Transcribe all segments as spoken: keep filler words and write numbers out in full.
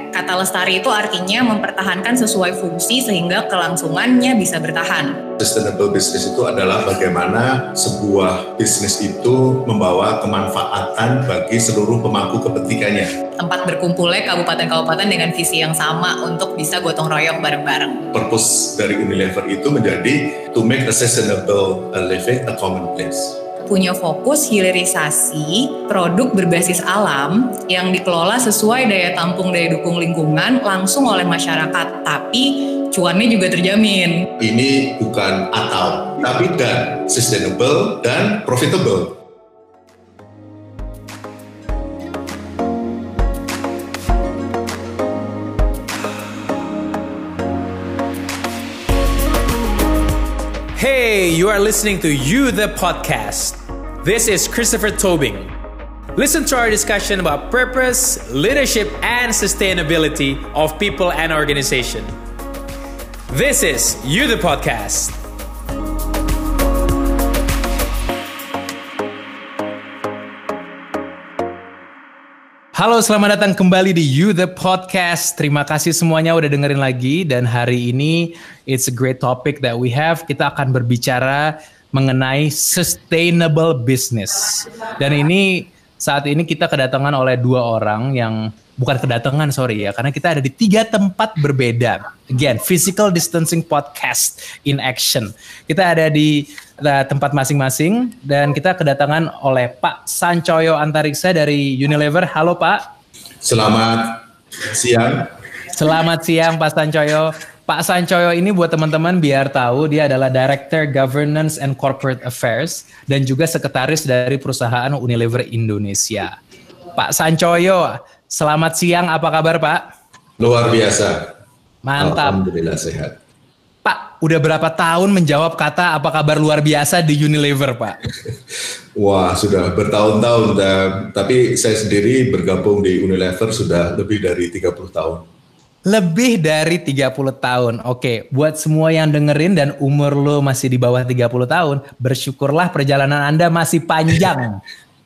Kata lestari itu artinya mempertahankan sesuai fungsi sehingga kelangsungannya bisa bertahan. Sustainable business itu adalah bagaimana sebuah bisnis itu membawa kemanfaatan bagi seluruh pemangku kepentingannya. Tempat berkumpulnya kabupaten-kabupaten dengan visi yang sama untuk bisa gotong royong bareng-bareng. Purpose dari Unilever itu menjadi to make a sustainable living a commonplace. Punya fokus hilirisasi produk berbasis alam yang dikelola sesuai daya tampung daya dukung lingkungan langsung oleh masyarakat, tapi cuannya juga terjamin. Ini bukan atau, tapi dan sustainable dan profitable. Hey, you are listening to You The Podcast. This is Christopher Tobing. Listen to our discussion about purpose, leadership, and sustainability of people and organization. This is You The Podcast. Halo, selamat datang kembali di You The Podcast. Terima kasih semuanya udah dengerin lagi. Dan hari ini, it's a great topic that we have. Kita akan berbicara mengenai sustainable business. Dan ini, saat ini kita kedatangan oleh dua orang yang, bukan kedatangan, sorry ya. Karena kita ada di tiga tempat berbeda. Again, physical distancing podcast in action. Kita ada di tempat masing-masing dan kita kedatangan oleh Pak Sancoyo Antariksa dari Unilever. Halo Pak. Selamat siang. Selamat siang Pak Sancoyo. Pak Sancoyo ini buat teman-teman biar tahu dia adalah Director Governance and Corporate Affairs dan juga sekretaris dari perusahaan Unilever Indonesia. Pak Sancoyo, selamat siang. Apa kabar Pak? Luar biasa. Mantap. Alhamdulillah sehat. Pak, udah berapa tahun menjawab kata apa kabar luar biasa di Unilever, Pak? Wah, sudah bertahun-tahun. Tapi saya sendiri bergabung di Unilever sudah lebih dari tiga puluh tahun. Lebih dari tiga puluh tahun. Oke, buat semua yang dengerin dan umur lo masih di bawah tiga puluh tahun, bersyukurlah perjalanan Anda masih panjang.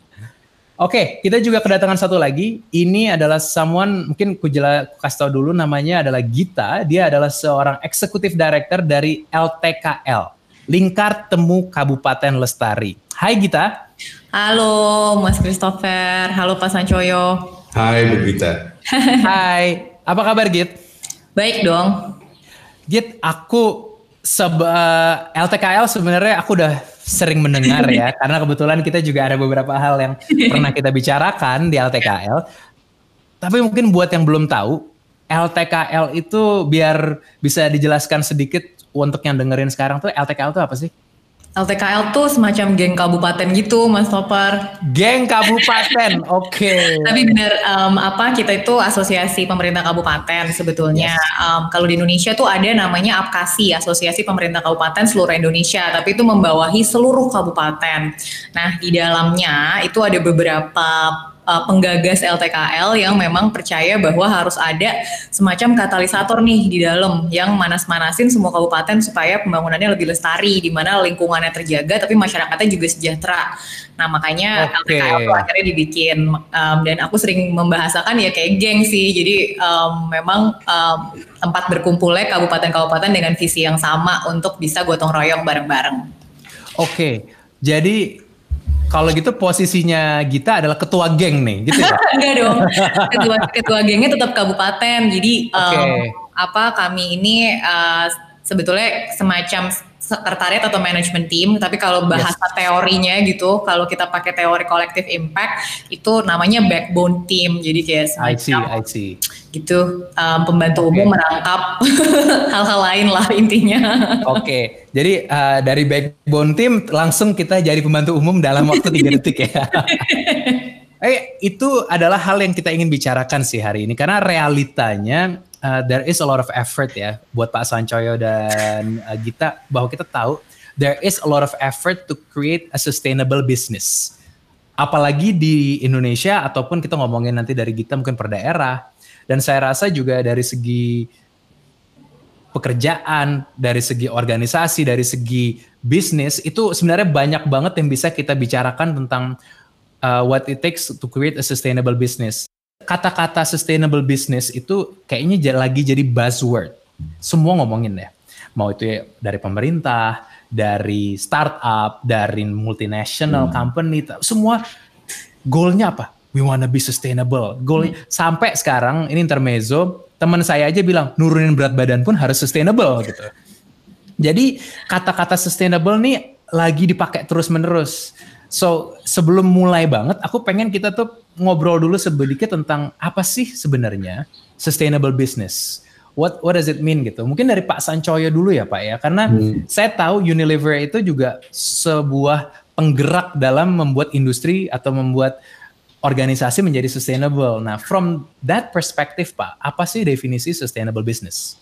Oke, kita juga kedatangan satu lagi. Ini adalah someone, mungkin ku jela, kasih tau dulu namanya adalah Gita. Dia adalah seorang Executive Director dari L T K L, Lingkar Temu Kabupaten Lestari. Hai Gita. Halo Mas Christopher, halo Pak Sancoyo. Hai Bu Gita. Hai, apa kabar Git? Baik dong. Git, aku seba, L T K L sebenarnya aku udah sering mendengar ya, karena kebetulan kita juga ada beberapa hal yang pernah kita bicarakan di L T K L. Tapi mungkin buat yang belum tahu, L T K L itu biar bisa dijelaskan sedikit untuk yang dengerin sekarang tuh, L T K L itu apa sih? L T K L tuh semacam geng kabupaten gitu, Mas Topar. Geng kabupaten, oke. Okay. Tapi benar, um, apa kita itu asosiasi pemerintah kabupaten sebetulnya. Yes. Um, kalau di Indonesia tuh ada namanya APKASI, Asosiasi Pemerintah Kabupaten Seluruh Indonesia. Tapi itu membawahi seluruh kabupaten. Nah, di dalamnya itu ada beberapa uh, penggagas L T K L yang memang percaya bahwa harus ada semacam katalisator nih di dalam yang manas-manasin semua kabupaten supaya pembangunannya lebih lestari, di mana lingkungannya terjaga tapi masyarakatnya juga sejahtera. Nah makanya okay. L T K L tuh akhirnya dibikin um, dan aku sering membahasakan ya kayak geng sih. Jadi um, memang um, tempat berkumpulnya kabupaten-kabupaten dengan visi yang sama untuk bisa gotong royong bareng-bareng. Oke, okay. Jadi kalau gitu posisinya Gita adalah ketua geng nih, gitu ya? Enggak dong, ketua, ketua gengnya tetap kabupaten. Jadi okay. um, apa kami ini uh, sebetulnya semacam sekretariat atau manajemen tim, tapi kalau bahasa yes. teorinya gitu, kalau kita pakai teori collective impact itu namanya backbone team. Jadi kayak semacam I see, I see. gitu um, pembantu okay. umum merangkap hal-hal lain lah intinya. Oke, okay. Jadi uh, dari backbone team langsung kita jadi pembantu umum dalam waktu tiga detik ya. Eh itu adalah hal yang kita ingin bicarakan sih hari ini karena realitanya uh, there is a lot of effort ya buat Pak Sancoyo dan uh, Gita, bahwa kita tahu there is a lot of effort to create a sustainable business. Apalagi di Indonesia ataupun kita ngomongin nanti dari Gita mungkin per daerah. Dan saya rasa juga dari segi pekerjaan, dari segi organisasi, dari segi bisnis, itu sebenarnya banyak banget yang bisa kita bicarakan tentang uh, what it takes to create a sustainable business. kata-kata sustainable business itu kayaknya lagi jadi buzzword. Semua ngomongin ya. Mau itu ya dari pemerintah, dari startup, dari multinational hmm. company, semua goalnya apa? We wanna be sustainable. Goal hmm. sampai sekarang ini intermezzo, teman saya aja bilang nurunin berat badan pun harus sustainable gitu. Jadi kata-kata sustainable nih lagi dipakai terus-menerus. So sebelum mulai banget, aku pengen kita tuh ngobrol dulu sedikit tentang apa sih sebenarnya sustainable business. What what does it mean gitu? Mungkin dari Pak Sancoyo dulu ya Pak ya, karena hmm. saya tahu Unilever itu juga sebuah penggerak dalam membuat industri atau membuat organisasi menjadi sustainable. Nah, from that perspective Pak, apa sih definisi sustainable business?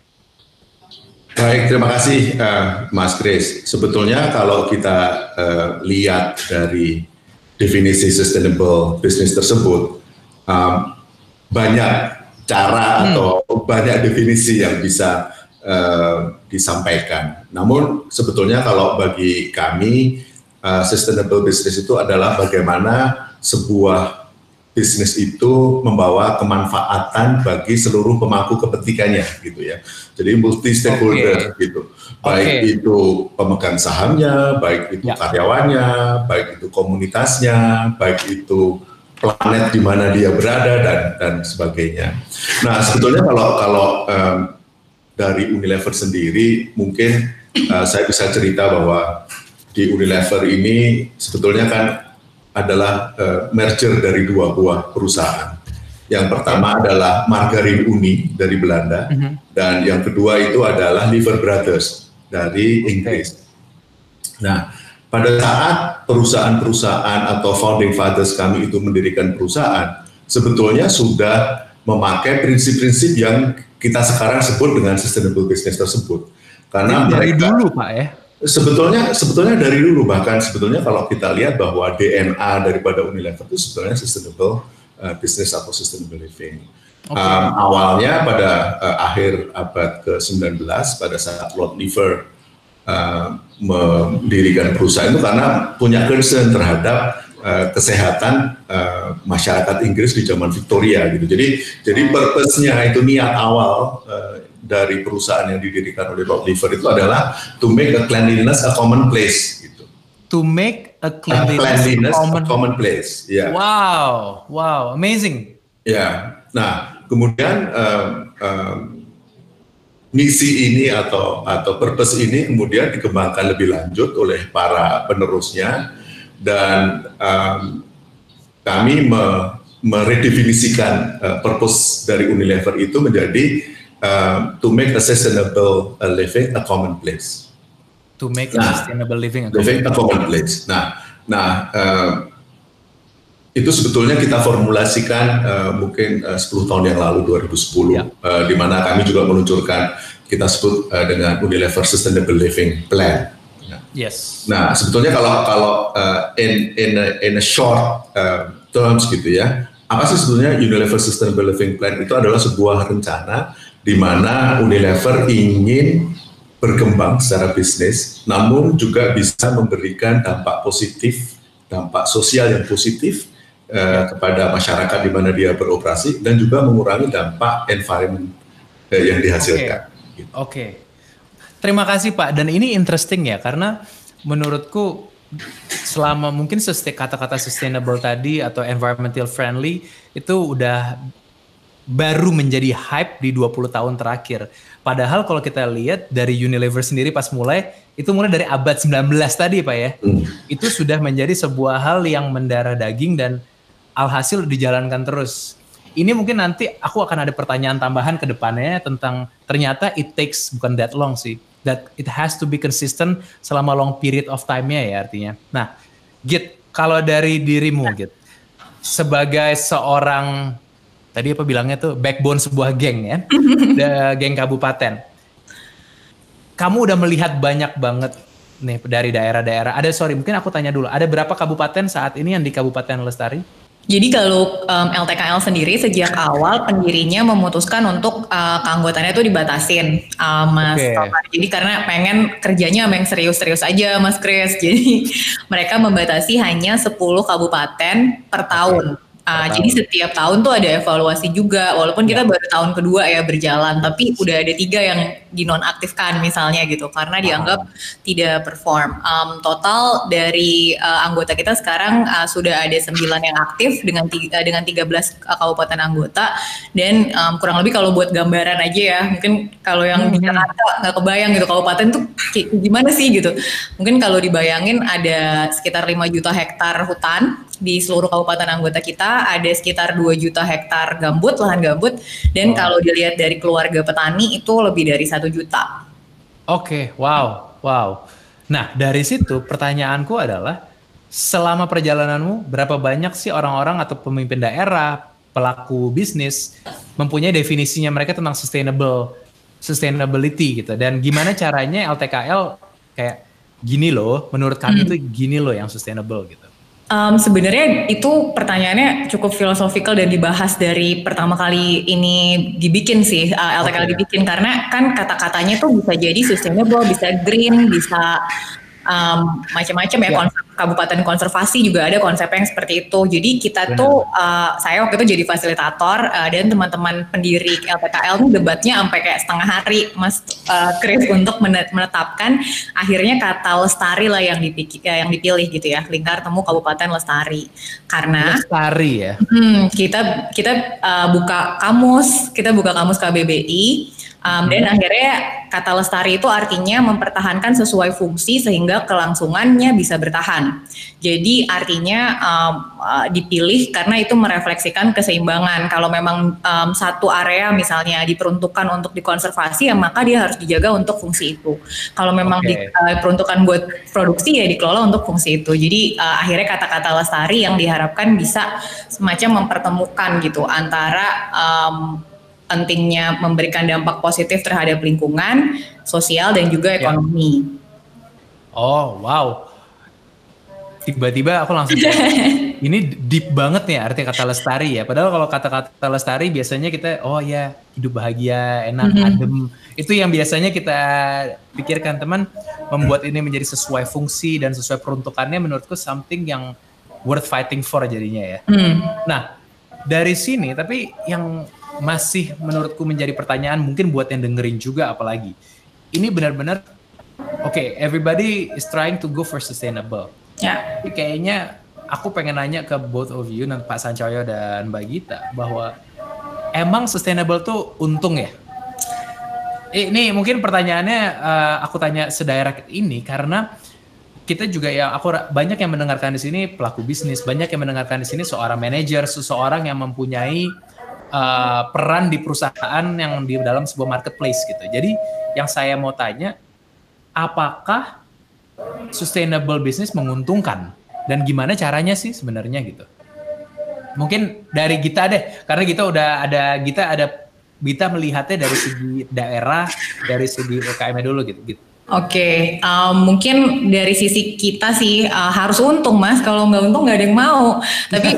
Baik, terima kasih uh, Mas Chris. Sebetulnya kalau kita uh, lihat dari definisi sustainable business tersebut, um, banyak cara hmm. atau banyak definisi yang bisa uh, disampaikan. Namun sebetulnya kalau bagi kami, uh, sustainable business itu adalah bagaimana sebuah bisnis itu membawa kemanfaatan bagi seluruh pemangku kepentingannya gitu ya. Jadi multi stakeholder okay. gitu. Baik okay. itu pemegang sahamnya, baik itu ya. karyawannya, baik itu komunitasnya, baik itu planet di mana dia berada dan dan sebagainya. Nah, sebetulnya kalau kalau um, dari Unilever sendiri mungkin uh, saya bisa cerita bahwa di Unilever ini sebetulnya kan adalah uh, merger dari dua buah perusahaan. Yang pertama adalah Margarin Uni dari Belanda, mm-hmm. dan yang kedua itu adalah Lever Brothers dari Inggris. Nah, pada saat perusahaan-perusahaan atau founding fathers kami itu mendirikan perusahaan, sebetulnya sudah memakai prinsip-prinsip yang kita sekarang sebut dengan sustainable business tersebut. Karena dari mereka, dulu Pak ya? Sebetulnya sebetulnya dari dulu, bahkan sebetulnya kalau kita lihat bahwa D N A daripada Unilever itu sebetulnya sustainable uh, business atau sustainable living. Okay. Um, awalnya pada uh, akhir abad ke sembilan belas pada saat Lord Lever uh, mendirikan perusahaan itu karena punya concern terhadap uh, kesehatan uh, masyarakat Inggris di zaman Victoria gitu. Jadi jadi purpose-nya itu niat awal uh, dari perusahaan yang didirikan oleh Lord Lever itu adalah to make a cleanliness a commonplace gitu. To make a cleanliness, a, cleanliness a common, a commonplace. Ya. Yeah. Wow, wow, amazing. Ya. Yeah. Nah, kemudian um, um, misi ini atau atau purpose ini kemudian dikembangkan lebih lanjut oleh para penerusnya dan um, kami me, meredefinisikan uh, purpose dari Unilever itu menjadi Uh, to make a sustainable uh, living a commonplace. To make nah, a sustainable living a living commonplace. Nah, nah uh, itu sebetulnya kita formulasikan uh, mungkin uh, sepuluh tahun yang lalu dua ribu sepuluh, yeah. uh, di mana kami juga meluncurkan kita sebut uh, dengan Unilever Sustainable Living Plan. Nah, yes. Nah, sebetulnya kalau kalau uh, in in a, in a short uh, terms gitu ya, apa sih sebetulnya Unilever Sustainable Living Plan? Itu adalah sebuah rencana di mana Unilever ingin berkembang secara bisnis, namun juga bisa memberikan dampak positif, dampak sosial yang positif uh, kepada masyarakat di mana dia beroperasi, dan juga mengurangi dampak environment uh, yang dihasilkan. Oke, gitu. Okay. Terima kasih Pak. Dan ini interesting ya, karena menurutku selama mungkin kata-kata sustainable tadi atau environmental friendly itu udah baru menjadi hype di dua puluh tahun terakhir. Padahal kalau kita lihat dari Unilever sendiri pas mulai, itu mulai dari abad sembilan belas tadi Pak ya. Hmm. Itu sudah menjadi sebuah hal yang mendarah daging dan alhasil dijalankan terus. Ini mungkin nanti aku akan ada pertanyaan tambahan ke depannya tentang ternyata it takes bukan that long sih. That it has to be consistent selama long period of time-nya ya artinya. Nah, Git, kalau dari dirimu Git, sebagai seorang tadi apa bilangnya tuh backbone sebuah geng ya, geng kabupaten. Kamu udah melihat banyak banget nih dari daerah-daerah. Ada sorry mungkin aku tanya dulu. Ada berapa kabupaten saat ini yang di Kabupaten Lestari? Jadi kalau um, L T K L sendiri sejak awal pendirinya memutuskan untuk uh, keanggotaannya itu dibatasin, uh, Mas. Okay. Jadi karena pengen kerjanya yang serius-serius aja, Mas Chris. Jadi mereka membatasi hanya sepuluh kabupaten per tahun. Okay. Uh, jadi setiap tahun tuh ada evaluasi juga, walaupun kita baru tahun kedua ya berjalan, tapi udah ada tiga yang dinonaktifkan misalnya gitu, karena dianggap uh. tidak perform. Um, total dari uh, anggota kita sekarang uh, sudah ada sembilan yang aktif dengan tiga, dengan tiga belas uh, kabupaten anggota, dan um, kurang lebih kalau buat gambaran aja ya, mungkin kalau yang hmm. di Jakarta nggak kebayang gitu kabupaten tuh kayak gimana sih gitu. Mungkin kalau dibayangin ada sekitar lima juta hektar hutan di seluruh kabupaten anggota kita, ada sekitar dua juta hektar gambut, lahan gambut, dan oh. kalau dilihat dari keluarga petani itu lebih dari satu juta. Oke, okay, wow, wow. Nah, dari situ pertanyaanku adalah, selama perjalananmu, berapa banyak sih orang-orang atau pemimpin daerah, pelaku bisnis, mempunyai definisinya mereka tentang sustainable, sustainability gitu, dan gimana caranya L T K L kayak gini loh, menurut kami hmm. tuh gini loh yang sustainable gitu. Um, sebenarnya itu pertanyaannya cukup filosofikal dan dibahas dari pertama kali ini dibikin sih, uh, L T K L okay. dibikin, karena kan kata-katanya tuh bisa jadi sustainable, bisa green, bisa um, macam-macam ya, yeah. konsep kabupaten konservasi juga ada konsep yang seperti itu. Jadi kita Benar. tuh, uh, saya waktu itu jadi fasilitator uh, dan teman-teman pendiri L T K L tuh debatnya sampai kayak setengah hari, Mas uh, Chris, untuk menetapkan akhirnya kata lestari lah yang dipilih, yang dipilih gitu ya, lingkar temu kabupaten lestari. Karena lestari ya. Hmm, kita kita uh, buka kamus, kita buka kamus K B B I. Um, dan akhirnya kata lestari itu artinya mempertahankan sesuai fungsi sehingga kelangsungannya bisa bertahan. Jadi artinya um, uh, dipilih karena itu merefleksikan keseimbangan. Kalau memang um, satu area misalnya diperuntukkan untuk dikonservasi, ya maka dia harus dijaga untuk fungsi itu. Kalau memang okay. diperuntukkan uh, buat produksi, ya dikelola untuk fungsi itu. Jadi uh, akhirnya kata-kata lestari yang diharapkan bisa semacam mempertemukan gitu antara um, pentingnya memberikan dampak positif terhadap lingkungan, sosial, dan juga ekonomi. Oh, wow. Tiba-tiba aku langsung ini deep banget nih arti kata lestari ya. Padahal kalau kata-kata lestari biasanya kita, oh ya hidup bahagia, enak, mm-hmm. adem. Itu yang biasanya kita pikirkan. Teman, membuat ini menjadi sesuai fungsi dan sesuai peruntukannya, menurutku something yang worth fighting for jadinya ya. Mm. Nah, dari sini tapi yang masih menurutku menjadi pertanyaan mungkin buat yang dengerin juga, apalagi ini benar-benar oke, okay, everybody is trying to go for sustainable. Ya. Tapi kayaknya aku pengen nanya ke both of you, dan Pak Sancoyo dan Mbak Gita, bahwa emang sustainable tuh untung ya? Ini mungkin pertanyaannya uh, aku tanya sedirect ini karena kita juga ya, aku banyak yang mendengarkan di sini pelaku bisnis, banyak yang mendengarkan di sini seorang manajer, seseorang yang mempunyai Uh, peran di perusahaan yang di dalam sebuah marketplace gitu. Jadi yang saya mau tanya, apakah sustainable business menguntungkan dan gimana caranya sih sebenarnya gitu? Mungkin dari Gita deh, karena Gita udah ada Gita ada Gita melihatnya dari segi daerah, dari segi U K M-nya dulu gitu. gitu. Oke, okay, um, mungkin dari sisi kita sih uh, harus untung, Mas. Kalau nggak untung nggak ada yang mau. Tapi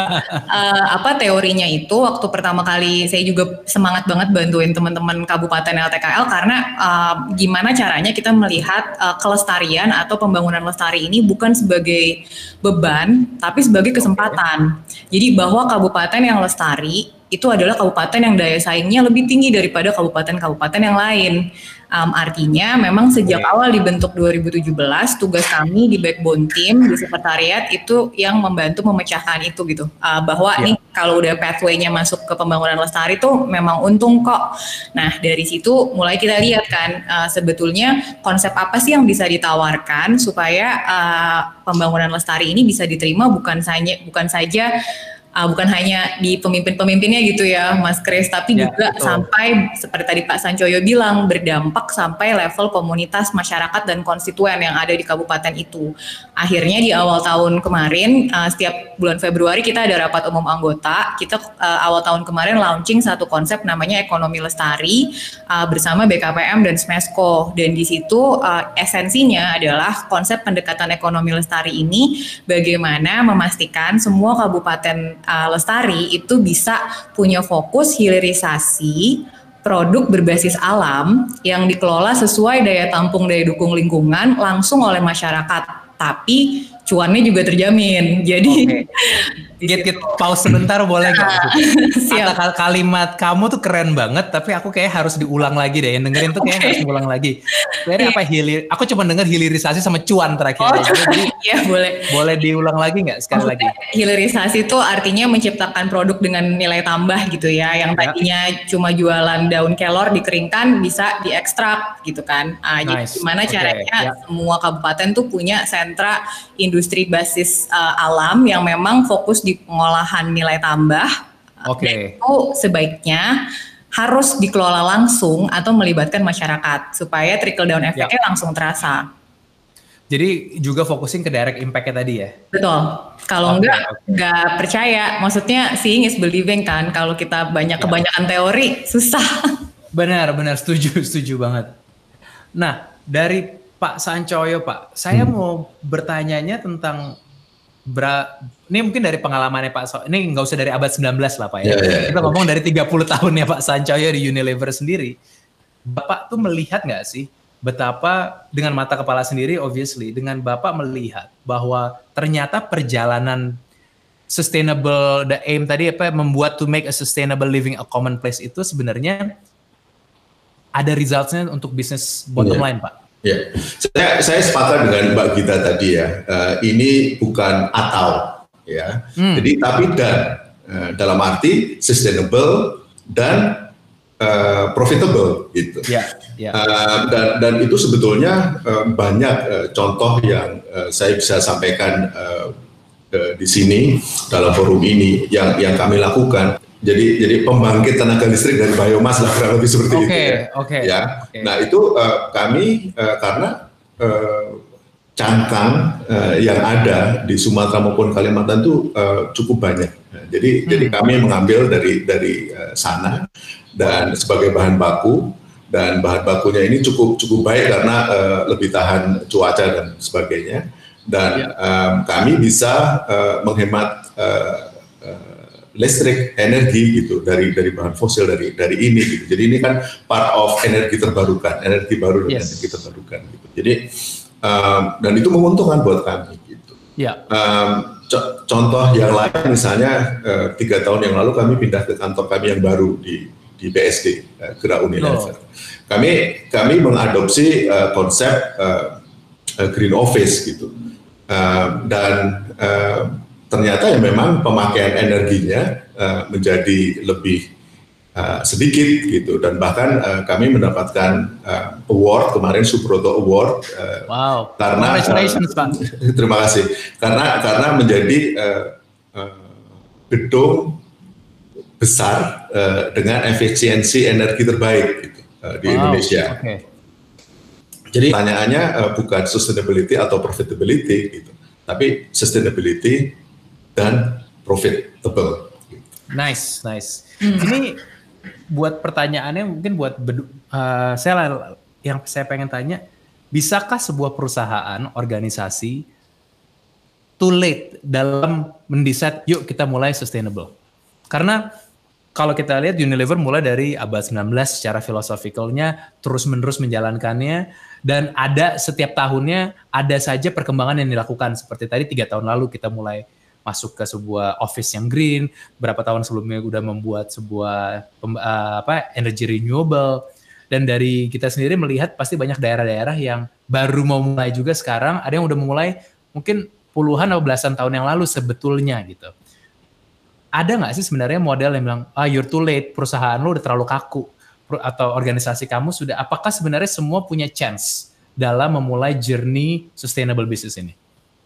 uh, apa teorinya itu? Waktu pertama kali saya juga semangat banget bantuin teman-teman Kabupaten L T K L karena uh, gimana caranya kita melihat uh, kelestarian atau pembangunan lestari ini bukan sebagai beban, tapi sebagai kesempatan. Jadi bahwa kabupaten yang lestari itu adalah kabupaten yang daya saingnya lebih tinggi daripada kabupaten-kabupaten yang lain. Um, artinya memang sejak okay. awal dibentuk dua ribu tujuh belas, tugas kami di backbone team di sekretariat itu yang membantu memecahkan itu gitu. Uh, bahwa yeah. nih kalau udah pathway-nya masuk ke pembangunan lestari tuh memang untung kok. Nah dari situ mulai kita lihat kan uh, sebetulnya konsep apa sih yang bisa ditawarkan supaya uh, pembangunan lestari ini bisa diterima bukan saja bukan saja Uh, bukan hanya di pemimpin-pemimpinnya gitu ya Mas Chris, tapi ya, juga betul. Sampai seperti tadi Pak Sancoyo bilang berdampak sampai level komunitas masyarakat dan konstituen yang ada di kabupaten itu. Akhirnya di awal tahun kemarin, uh, setiap bulan Februari kita ada rapat umum anggota, kita uh, awal tahun kemarin launching satu konsep namanya ekonomi lestari uh, bersama B K P M dan Smesco, dan di situ uh, esensinya adalah konsep pendekatan ekonomi lestari ini bagaimana memastikan semua kabupaten Uh, lestari itu bisa punya fokus hilirisasi produk berbasis alam yang dikelola sesuai daya tampung daya dukung lingkungan langsung oleh masyarakat, tapi cuannya juga terjamin. Jadi okay. Git, git, pause sebentar boleh nggak? Kata kalimat kamu tuh keren banget, tapi aku kayak harus diulang lagi deh. Yang dengerin tuh kayak okay. harus diulang lagi. Kayaknya yeah. apa hilir? Aku cuma denger hilirisasi sama cuan terakhir. Oh, jadi iya boleh. Boleh diulang lagi nggak sekali Maksudnya, lagi? Hilirisasi itu artinya menciptakan produk dengan nilai tambah gitu ya. Yang tadinya yeah. cuma jualan daun kelor dikeringkan bisa diekstrak gitu kan. Nah, nice. Jadi gimana okay. caranya yeah. semua kabupaten tuh punya sentra industri basis uh, alam yang memang fokus di pengolahan nilai tambah. Oke. Okay. Itu sebaiknya harus dikelola langsung atau melibatkan masyarakat supaya trickle down efeknya yeah. langsung terasa. Jadi juga fokusin ke direct impact-nya tadi ya? Betul. Kalau okay, enggak, okay. enggak percaya. Maksudnya seeing is believing kan. Kalau kita banyak yeah. kebanyakan teori, susah. Benar, benar. Setuju, setuju banget. Nah, dari Pak Sancoyo, Pak, saya hmm. mau bertanyanya tentang bra, ini mungkin dari pengalamannya Pak So, ini nggak usah dari abad sembilan belas lah Pak ya. Yeah, yeah, Kita ngomong okay. dari tiga puluh tahunnya Pak Sancoyo di Unilever sendiri. Bapak tuh melihat nggak sih betapa dengan mata kepala sendiri obviously, dengan Bapak melihat bahwa ternyata perjalanan sustainable, the aim tadi apa, membuat to make a sustainable living a commonplace itu sebenarnya ada results-nya untuk bisnis bottom yeah. line Pak? Ya, saya saya sepakat dengan Mbak Gita tadi ya. Uh, ini bukan atau ya. Hmm. Jadi tapi dan uh, dalam arti sustainable dan uh, profitable gitu. Ya, ya. Uh, dan dan itu sebetulnya uh, banyak uh, contoh yang uh, saya bisa sampaikan uh, uh, di sini dalam forum ini yang yang kami lakukan. Jadi jadi pembangkit tenaga listrik dari biomas lah kurang lebih seperti okay, itu ya. Okay, ya. Okay. Nah itu uh, kami uh, karena uh, cangkang uh, yang ada di Sumatera maupun Kalimantan itu uh, cukup banyak. Nah, jadi hmm. jadi kami mengambil dari dari uh, sana dan sebagai bahan baku, dan bahan bakunya ini cukup cukup baik karena uh, lebih tahan cuaca dan sebagainya. Dan yeah. um, kami bisa uh, menghemat uh, uh, listrik, energi gitu dari dari bahan fosil dari dari ini gitu. Jadi ini kan part of energi terbarukan, energi baru dan yes. energi terbarukan gitu. Jadi um, dan itu menguntungkan buat kami gitu. Ya. Um, co- contoh yang lain misalnya uh, tiga tahun yang lalu kami pindah ke kantor kami yang baru di di B S D uh, Gerak Unilever. Oh. Kami kami mengadopsi uh, konsep uh, uh, green office gitu. Uh, dan uh, ternyata ya memang pemakaian energinya uh, menjadi lebih uh, sedikit gitu, dan bahkan uh, kami mendapatkan uh, award kemarin, Subroto Award. Uh, wow. Karena congratulations uh, Pak. Terima kasih. Karena karena menjadi uh, uh, gedung besar uh, dengan efisiensi energi terbaik gitu, uh, di wow. Indonesia. Okay. Jadi pertanyaannya uh, bukan sustainability atau profitability gitu, tapi sustainability dan profitable. Nice, nice. Hmm. Ini buat pertanyaannya mungkin buat uh, saya yang saya pengen tanya, bisakah sebuah perusahaan, organisasi too late dalam mendesain yuk kita mulai sustainable? Karena kalau kita lihat Unilever mulai dari abad sembilan belas secara filosofikalnya terus-menerus menjalankannya, dan ada setiap tahunnya ada saja perkembangan yang dilakukan. Seperti tadi tiga tahun lalu kita mulai masuk ke sebuah office yang green, berapa tahun sebelumnya udah membuat sebuah uh, apa energy renewable, dan dari kita sendiri melihat pasti banyak daerah-daerah yang baru mau mulai juga sekarang, ada yang udah memulai mungkin puluhan atau belasan tahun yang lalu sebetulnya gitu. Ada nggak sih sebenarnya model yang bilang, ah you're too late, perusahaan lo udah terlalu kaku, atau organisasi kamu sudah, apakah sebenarnya semua punya chance dalam memulai journey sustainable business ini?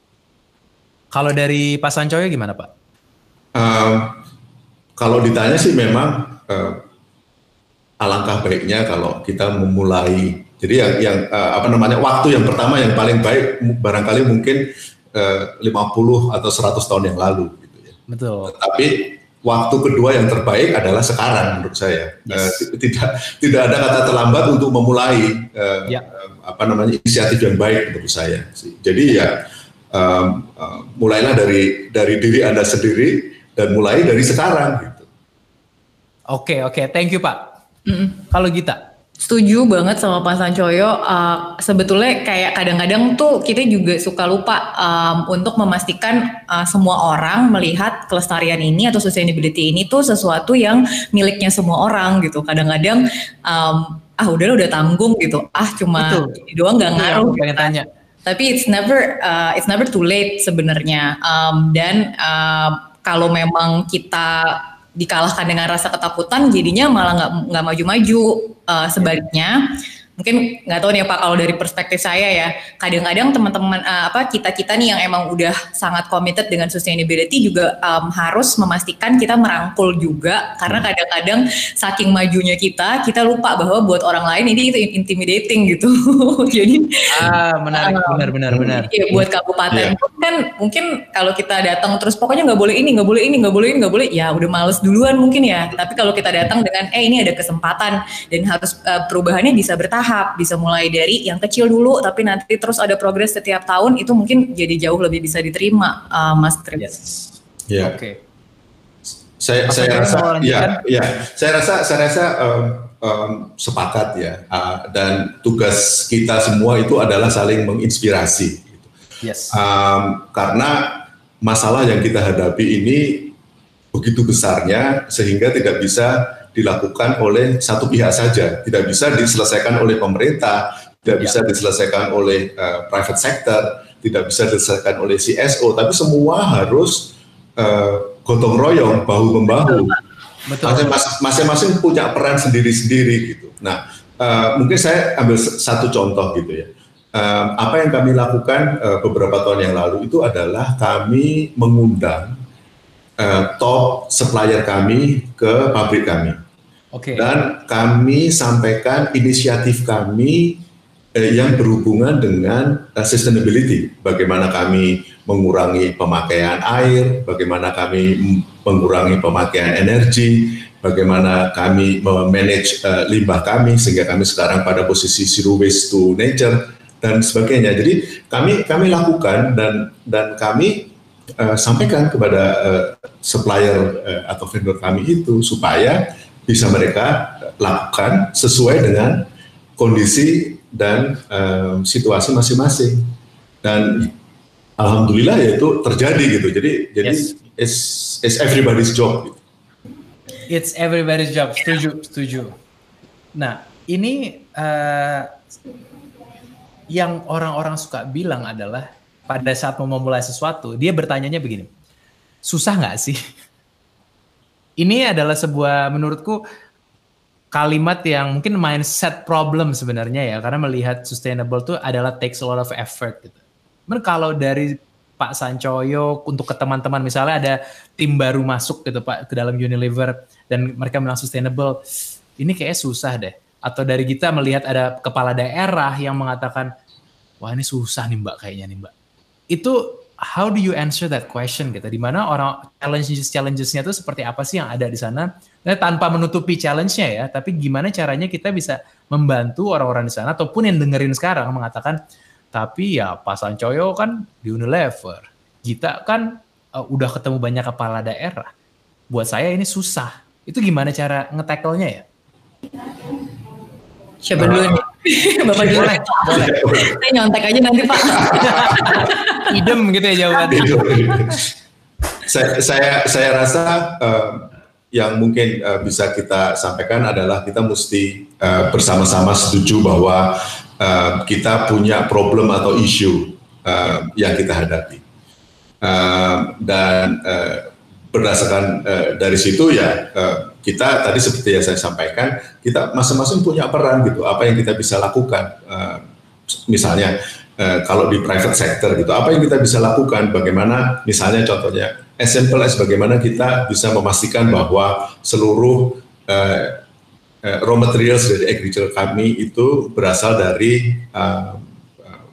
Kalau dari Pak Sancoyo gimana Pak? Uh, kalau ditanya sih memang uh, alangkah baiknya kalau kita memulai. Jadi yang, yang uh, apa namanya waktu yang pertama yang paling baik barangkali mungkin uh, lima puluh atau seratus tahun yang lalu. Gitu ya. Betul. Tapi waktu kedua yang terbaik adalah sekarang menurut saya. Yes. Uh, tidak tidak ada kata terlambat untuk memulai uh, ya. uh, apa namanya inisiatif yang baik menurut saya. Jadi ya. Um, uh, mulailah dari dari diri Anda sendiri dan mulai dari sekarang gitu. Oke okay, oke, okay. Thank you Pak. Mm-hmm. Kalau Gita? Setuju banget sama Pak Sancoyo. Uh, sebetulnya kayak kadang-kadang tuh kita juga suka lupa um, untuk memastikan uh, semua orang melihat kelestarian ini atau sustainability ini tuh sesuatu yang miliknya semua orang gitu. Kadang-kadang um, ah udah udah tanggung gitu. Ah cuma ini doang nggak ngaruh. Iya, pengen tanya. Tapi it's never uh, it's never too late sebenarnya. Um, dan uh, kalau memang kita dikalahkan dengan rasa ketakutan, jadinya malah nggak nggak maju-maju. Uh, sebaliknya, mungkin nggak tahu nih Pak, kalau dari perspektif saya ya, kadang-kadang teman-teman uh, apa kita-kita nih yang emang udah sangat committed dengan sustainability juga um, harus memastikan kita merangkul juga, karena kadang-kadang saking majunya kita, kita lupa bahwa buat orang lain ini itu intimidating gitu. Jadi ah menarik, uh, benar benar benar. Ya, buat kabupaten yeah. kan mungkin kalau kita datang terus pokoknya nggak boleh ini, nggak boleh ini, nggak boleh ini, nggak boleh, ya udah males duluan mungkin ya. Tapi kalau kita datang dengan eh ini ada kesempatan dan harus uh, perubahannya bisa bertahap, bisa mulai dari yang kecil dulu, tapi nanti terus ada progres setiap tahun, itu mungkin jadi jauh lebih bisa diterima, uh, Mas Tris. Yes. Ya. Oke. Okay. Saya Apa saya rasa ya ya saya rasa saya rasa um, um, sepakat ya uh, dan tugas kita semua itu adalah saling menginspirasi. Gitu. Yes. Um, karena masalah yang kita hadapi ini begitu besarnya sehingga tidak bisa dilakukan oleh satu pihak saja, tidak bisa diselesaikan oleh pemerintah, tidak ya. bisa diselesaikan oleh uh, private sector, tidak bisa diselesaikan oleh C S O, tapi semua harus uh, gotong royong, bahu membahu. Masing-masing punya peran sendiri-sendiri gitu. Nah, uh, mungkin saya ambil satu contoh gitu ya. Uh, apa yang kami lakukan uh, beberapa tahun yang lalu itu adalah kami mengundang uh, top supplier kami ke pabrik kami. Okay. Dan kami sampaikan inisiatif kami eh, yang berhubungan dengan uh, sustainability. Bagaimana kami mengurangi pemakaian air, bagaimana kami mengurangi pemakaian energi, bagaimana kami memanage uh, limbah kami sehingga kami sekarang pada posisi zero waste to nature dan sebagainya. Jadi kami kami lakukan dan dan kami uh, sampaikan kepada uh, supplier uh, atau vendor kami itu supaya bisa mereka lakukan sesuai dengan kondisi dan um, situasi masing-masing. Dan alhamdulillah ya itu terjadi gitu. Jadi jadi yes. it's, it's everybody's job. Gitu. It's everybody's job. Setuju, setuju. Nah, ini uh, yang orang-orang suka bilang adalah pada saat mau memulai sesuatu, dia bertanyanya begini, susah nggak sih? Ini adalah sebuah, menurutku, kalimat yang mungkin mindset problem sebenarnya ya, karena melihat sustainable itu adalah takes a lot of effort gitu. Men kalau dari Pak Sancoyo untuk ke teman-teman, misalnya ada tim baru masuk gitu Pak ke dalam Unilever dan mereka bilang sustainable, ini kayaknya susah deh. Atau dari kita melihat ada kepala daerah yang mengatakan, wah ini susah nih Mbak kayaknya nih Mbak. Itu how do you answer that question gitu? Di mana orang challenges challengesnya itu seperti apa sih yang ada di sana? Nah, tanpa menutupi challenge-nya ya, tapi gimana caranya kita bisa membantu orang-orang di sana ataupun yang dengerin sekarang mengatakan, tapi ya Pak Sancoyo kan di Unilever, kita kan uh, udah ketemu banyak kepala daerah. Buat saya ini susah. Itu gimana cara nge-tackle-nya ya? Siapa dulu nih? Bapak dulu. Boleh, boleh. Saya nyontek aja nanti Pak. Idem gitu ya jawabannya. saya, saya, saya rasa uh, yang mungkin uh, bisa kita sampaikan adalah kita mesti uh, bersama-sama setuju bahwa uh, kita punya problem atau isu uh, yang kita hadapi. Uh, dan uh, berdasarkan uh, dari situ ya uh, kita tadi seperti yang saya sampaikan, kita masing-masing punya peran gitu, apa yang kita bisa lakukan. Uh, misalnya uh, kalau di private sector gitu, apa yang kita bisa lakukan, bagaimana misalnya contohnya, as simple as bagaimana kita bisa memastikan bahwa seluruh uh, uh, raw materials dari agriculture kami itu berasal dari uh, uh,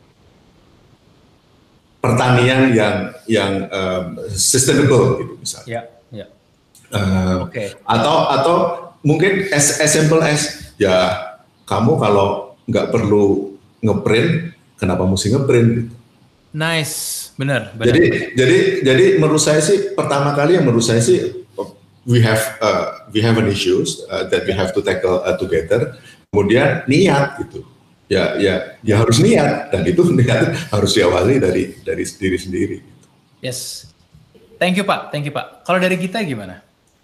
pertanian yang yang um, sustainable gitu misalnya. Yeah, yeah. Uh, okay. Atau atau mungkin as, as simple as ya kamu kalau nggak perlu ngeprint, kenapa mesti ngeprint? Nice, benar. benar. Jadi jadi jadi menurut saya sih pertama kali yang menurut saya sih we have uh, we have an issues uh, that we have to tackle uh, together. kemudian niat gitu. Ya, ya, ya harus niat, dan itu niat harus diawali dari dari diri sendiri. Yes, thank you Pak, thank you Pak. Kalau dari kita gimana?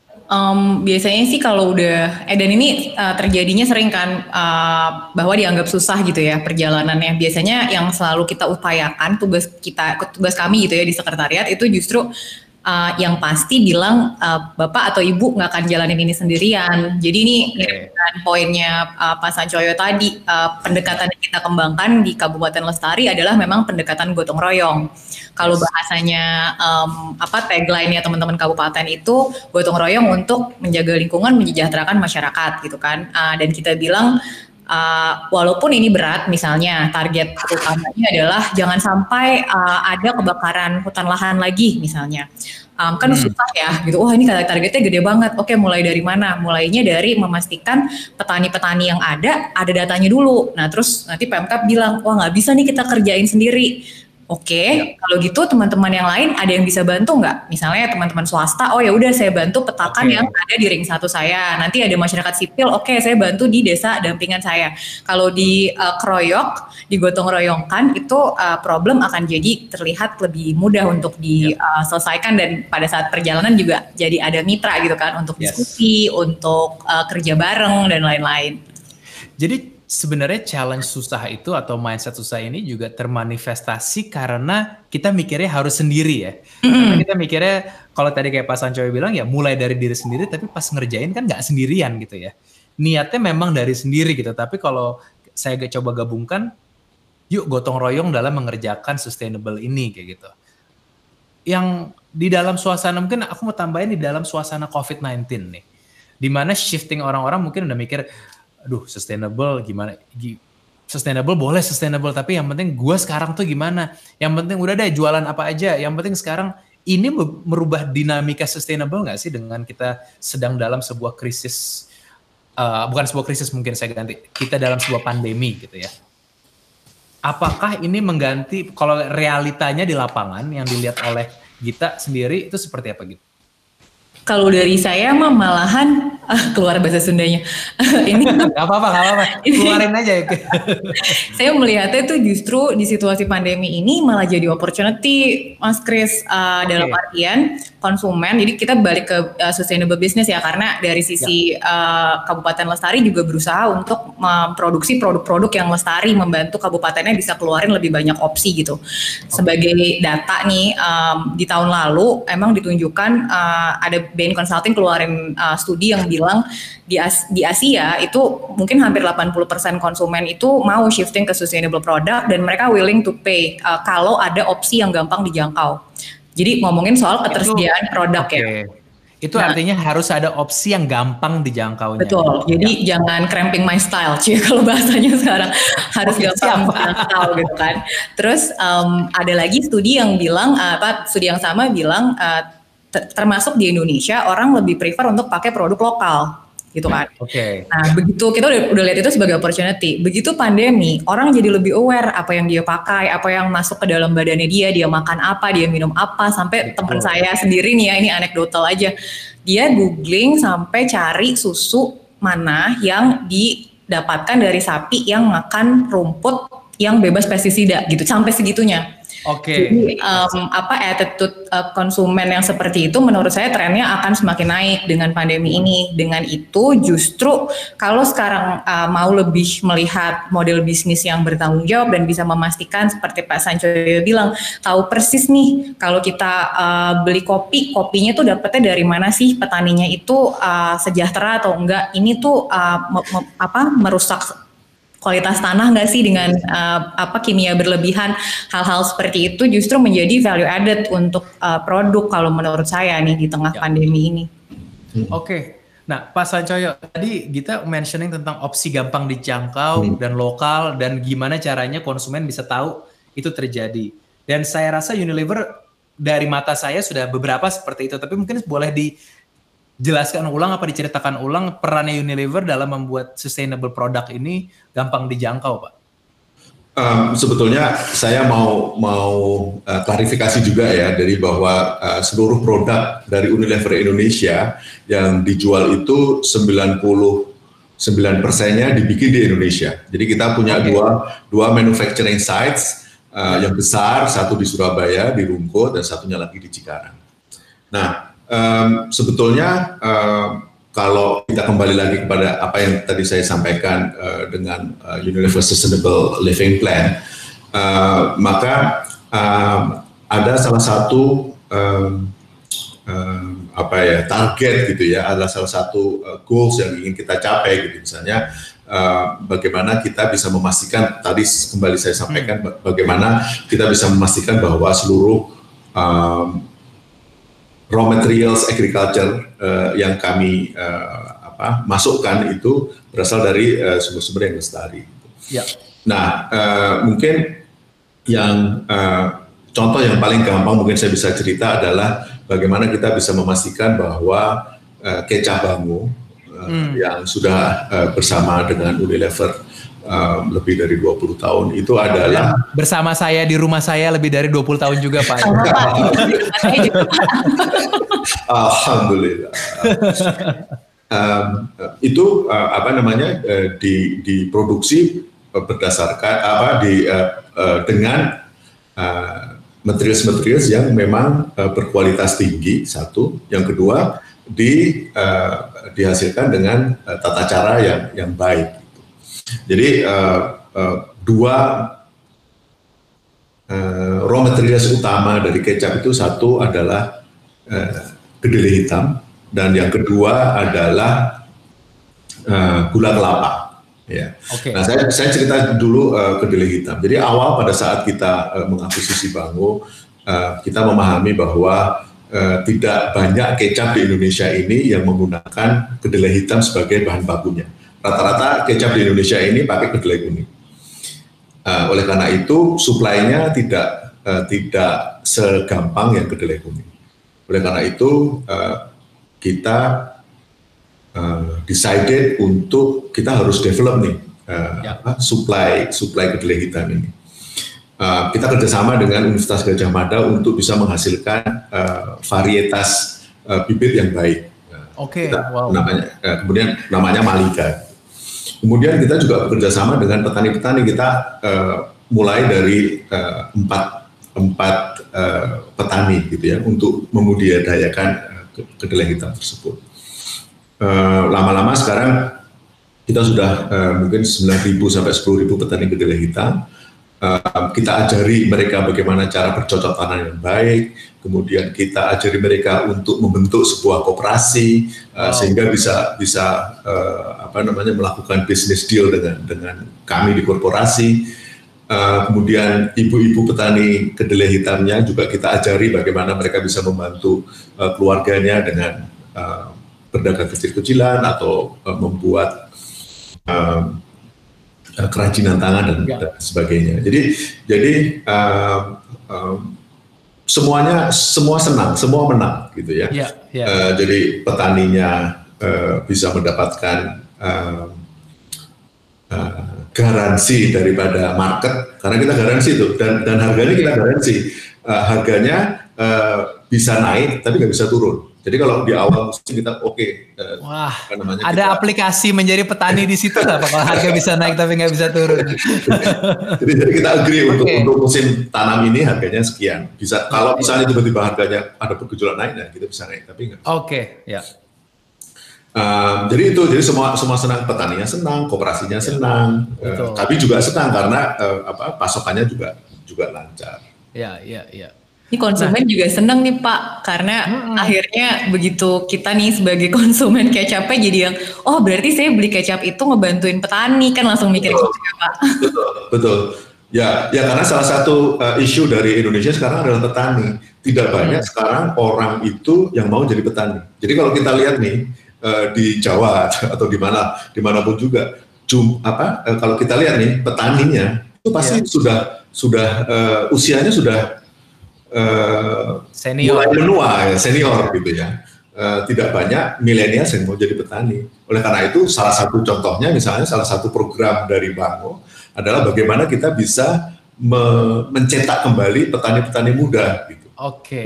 Um, biasanya sih kalau udah, eh dan ini uh, terjadinya sering kan uh, bahwa dianggap susah gitu ya perjalanannya. Biasanya yang selalu kita upayakan, tugas kita, tugas kami gitu ya di sekretariat itu justru Uh, yang pasti bilang uh, Bapak atau Ibu nggak akan jalanin ini sendirian. Jadi ini okay. Dengan poinnya uh, Pak Sancoyo tadi, uh, pendekatan yang kita kembangkan di Kabupaten Lestari adalah memang pendekatan gotong royong. Kalau bahasanya um, apa tagline-nya teman-teman kabupaten itu gotong royong untuk menjaga lingkungan, mensejahterakan masyarakat gitu kan. Uh, dan kita bilang Uh, walaupun ini berat, misalnya target utamanya adalah jangan sampai uh, ada kebakaran hutan lahan lagi misalnya. Um, kan hmm. susah ya gitu, wah ini targetnya gede banget, oke mulai dari mana? Mulainya dari memastikan petani-petani yang ada, ada datanya dulu. Nah terus nanti Pemkab bilang, wah nggak bisa nih kita kerjain sendiri. Oke, okay, ya. Kalau gitu teman-teman yang lain ada yang bisa bantu nggak? Misalnya teman-teman swasta, oh ya udah saya bantu petakan okay. Yang ada di ring satu saya. Nanti ada masyarakat sipil, oke okay, saya bantu di desa dampingan saya. Kalau di uh, keroyok, digotong royongkan itu uh, problem akan jadi terlihat lebih mudah untuk diselesaikan ya. uh, dan pada saat perjalanan juga jadi ada mitra gitu kan untuk yes. diskusi, untuk uh, kerja bareng dan lain-lain. Jadi sebenarnya challenge susah itu atau mindset susah ini juga termanifestasi karena kita mikirnya harus sendiri ya. Mm-hmm. Karena kita mikirnya kalau tadi kayak Pak Sancoyo bilang ya mulai dari diri sendiri, tapi pas ngerjain kan nggak sendirian gitu ya. Niatnya memang dari sendiri gitu, tapi kalau saya coba gabungkan, yuk gotong royong dalam mengerjakan sustainable ini kayak gitu. Yang di dalam suasana, mungkin aku mau tambahin di dalam suasana covid sembilan belas nih, dimana shifting orang-orang mungkin udah mikir, aduh sustainable gimana, sustainable boleh sustainable, tapi yang penting gue sekarang tuh gimana, yang penting udah deh jualan apa aja, yang penting sekarang ini merubah dinamika sustainable gak sih dengan kita sedang dalam sebuah krisis, uh, bukan sebuah krisis mungkin saya ganti, kita dalam sebuah pandemi gitu ya. Apakah ini mengganti, kalau realitanya di lapangan yang dilihat oleh Gita sendiri itu seperti apa gitu? Kalau dari saya mah malahan ah, keluar bahasa Sundanya. Ini nggak apa-apa, nggak apa-apa. Keluarin aja ya. Saya melihatnya itu justru di situasi pandemi ini malah jadi opportunity, Mas Kris, uh, okay. Dalam artian konsumen. Jadi kita balik ke uh, sustainable business ya, karena dari sisi ya. uh, Kabupaten Lestari juga berusaha untuk memproduksi produk-produk yang lestari, membantu kabupatennya bisa keluarin lebih banyak opsi gitu. Okay. Sebagai data nih, um, di tahun lalu emang ditunjukkan uh, ada Bain Consulting keluarin uh, studi yang bilang di, As- di Asia itu mungkin hampir delapan puluh persen konsumen itu mau shifting ke sustainable product dan mereka willing to pay uh, kalau ada opsi yang gampang dijangkau. Jadi ngomongin soal ketersediaan itu, produk okay. ya. Itu nah, artinya harus ada opsi yang gampang dijangkaunya. Betul. Jadi ya. Jangan cramping my style, cie kalau bahasanya sekarang harus okay, gampang dijangkau gitu kan. Terus um, ada lagi studi yang bilang uh, apa studi yang sama bilang uh, termasuk di Indonesia orang lebih prefer untuk pakai produk lokal gitu kan. Oke. Okay. Nah begitu kita udah, udah lihat itu sebagai opportunity. Begitu pandemi orang jadi lebih aware apa yang dia pakai, apa yang masuk ke dalam badannya dia, dia makan apa, dia minum apa. Sampai teman saya sendiri nih ya, ini anekdotal aja. Dia googling sampai cari susu mana yang didapatkan dari sapi yang makan rumput yang bebas pestisida gitu, sampai segitunya. Oke. Okay. Jadi um, apa attitude uh, konsumen yang seperti itu menurut saya trennya akan semakin naik dengan pandemi ini. Dengan itu justru kalau sekarang uh, mau lebih melihat model bisnis yang bertanggung jawab dan bisa memastikan seperti Pak Sancoyo bilang, tahu persis nih kalau kita uh, beli kopi, kopinya tuh dapetnya dari mana sih, petaninya itu uh, sejahtera atau enggak, ini tuh uh, me- me- apa merusak kualitas tanah nggak sih dengan uh, apa kimia berlebihan, hal-hal seperti itu justru menjadi value added untuk uh, produk kalau menurut saya nih di tengah ya. Pandemi ini. Oke, okay. Nah Pak Sancoyo tadi kita mentioning tentang opsi gampang dijangkau hmm. dan lokal dan gimana caranya konsumen bisa tahu itu terjadi. Dan saya rasa Unilever dari mata saya sudah beberapa seperti itu, tapi mungkin boleh di jelaskan ulang apa diceritakan ulang perannya Unilever dalam membuat sustainable product ini gampang dijangkau, Pak? Um, sebetulnya saya mau mau uh, klarifikasi juga ya dari bahwa uh, seluruh produk dari Unilever Indonesia yang dijual itu sembilan puluh sembilan persennya dibikin di Indonesia. Jadi kita punya okay. dua dua manufacturing sites uh, yang besar, satu di Surabaya, di Rungkut, dan satunya lagi di Cikarang. Nah, um, sebetulnya um, kalau kita kembali lagi kepada apa yang tadi saya sampaikan uh, dengan uh, Unilever Sustainable Living Plan, uh, maka uh, ada salah satu um, um, apa ya target gitu ya, adalah salah satu uh, goals yang ingin kita capai gitu, misalnya uh, bagaimana kita bisa memastikan, tadi kembali saya sampaikan hmm. bagaimana kita bisa memastikan bahwa seluruh um, raw materials agriculture uh, yang kami uh, apa masukkan itu berasal dari uh, sumber-sumber yang lestari. Ya. Nah, uh, mungkin yang uh, contoh yang paling gampang mungkin saya bisa cerita adalah bagaimana kita bisa memastikan bahwa uh, kecap Bango uh, hmm. yang sudah uh, bersama dengan Unilever uh, lebih dari dua puluh tahun itu adalah bersama saya di rumah saya lebih dari dua puluh tahun juga Pak. Alhamdulillah. um, itu uh, apa namanya uh, di diproduksi uh, berdasarkan apa di uh, uh, dengan uh, material-material yang memang uh, berkualitas tinggi, satu. Yang kedua, di, uh, dihasilkan dengan uh, tata cara yang yang baik. Gitu. Jadi uh, uh, dua uh, raw materials utama dari kecap itu, satu adalah uh, kedelai hitam, dan yang kedua adalah uh, gula kelapa. Ya. Okay. Nah, saya, saya cerita dulu uh, kedelai hitam. Jadi awal pada saat kita uh, mengakuisisi Bango, uh, kita memahami bahwa uh, tidak banyak kecap di Indonesia ini yang menggunakan kedelai hitam sebagai bahan bakunya. Rata-rata kecap di Indonesia ini pakai kedelai kuning. Uh, oleh karena itu, suplainya tidak uh, tidak segampang yang kedelai kuning. Oleh karena itu, uh, kita Uh, decided untuk kita harus develop nih uh, ya. apa, supply supply kedelai hitam ini. Uh, kita kerjasama dengan Universitas Gadjah Mada untuk bisa menghasilkan uh, varietas uh, bibit yang baik. Oke. Okay. Wow. Namanya, uh, kemudian namanya Malika. Kemudian kita juga bekerjasama dengan petani-petani kita uh, mulai dari uh, empat empat uh, petani gitu ya untuk membudidayakan uh, kedelai hitam tersebut. Uh, lama-lama sekarang kita sudah uh, mungkin sembilan ribu sampai sepuluh ribu petani kedelai hitam. Uh, kita ajari mereka bagaimana cara bercocok tanam yang baik, kemudian kita ajari mereka untuk membentuk sebuah koperasi uh, wow. sehingga bisa bisa uh, apa namanya melakukan business deal dengan dengan kami di korporasi. Uh, kemudian ibu-ibu petani kedelai hitamnya juga kita ajari bagaimana mereka bisa membantu uh, keluarganya dengan uh, berdagang kecil-kecilan atau uh, membuat uh, uh, kerajinan tangan dan, ya. dan sebagainya. Jadi, jadi uh, uh, semuanya semua senang, semua menang, gitu ya. ya, ya. Uh, jadi petaninya uh, bisa mendapatkan uh, uh, garansi daripada market, karena kita garansi itu dan dan harganya kita garansi, uh, harganya uh, bisa naik tapi nggak bisa turun. Jadi kalau di awal musim kita oke. Okay, Wah, apa namanya, ada kita, aplikasi menjadi petani di situ nggak? Kalau harga bisa naik tapi nggak bisa turun. jadi, jadi kita agree okay. untuk untuk musim tanam ini harganya sekian. Bisa kalau misalnya tiba-tiba harganya ada bergejolak naik, nah kita bisa naik tapi nggak. Oke, okay. ya. Um, jadi itu, jadi semua semua senang, petaninya senang, koperasinya senang, uh, tapi juga senang karena uh, apa pasokannya juga juga lancar. Ya, ya, ya. Ini konsumen nah. juga seneng nih Pak, karena hmm. akhirnya begitu kita nih sebagai konsumen kecapnya jadi yang, oh berarti saya beli kecap itu ngebantuin petani, kan langsung mikir gitu ya Pak. Betul, betul. Ya, ya karena salah satu uh, isu dari Indonesia sekarang adalah petani. Tidak banyak hmm. sekarang orang itu yang mau jadi petani. Jadi kalau kita lihat nih uh, di Jawa atau di mana, dimanapun juga, cum, apa uh, kalau kita lihat nih petaninya itu pasti yeah. sudah sudah uh, usianya sudah Uh, senior. mulai menua ya, senior gitu ya. Uh, tidak banyak milenial yang mau jadi petani. Oleh karena itu salah satu contohnya misalnya salah satu program dari Bango adalah bagaimana kita bisa me- mencetak kembali petani-petani muda gitu. Oke. Okay.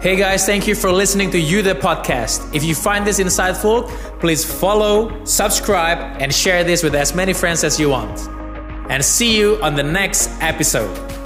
Hey guys, thank you for listening to You The Podcast. If you find this insightful, please follow, subscribe, and share this with as many friends as you want. And see you on the next episode.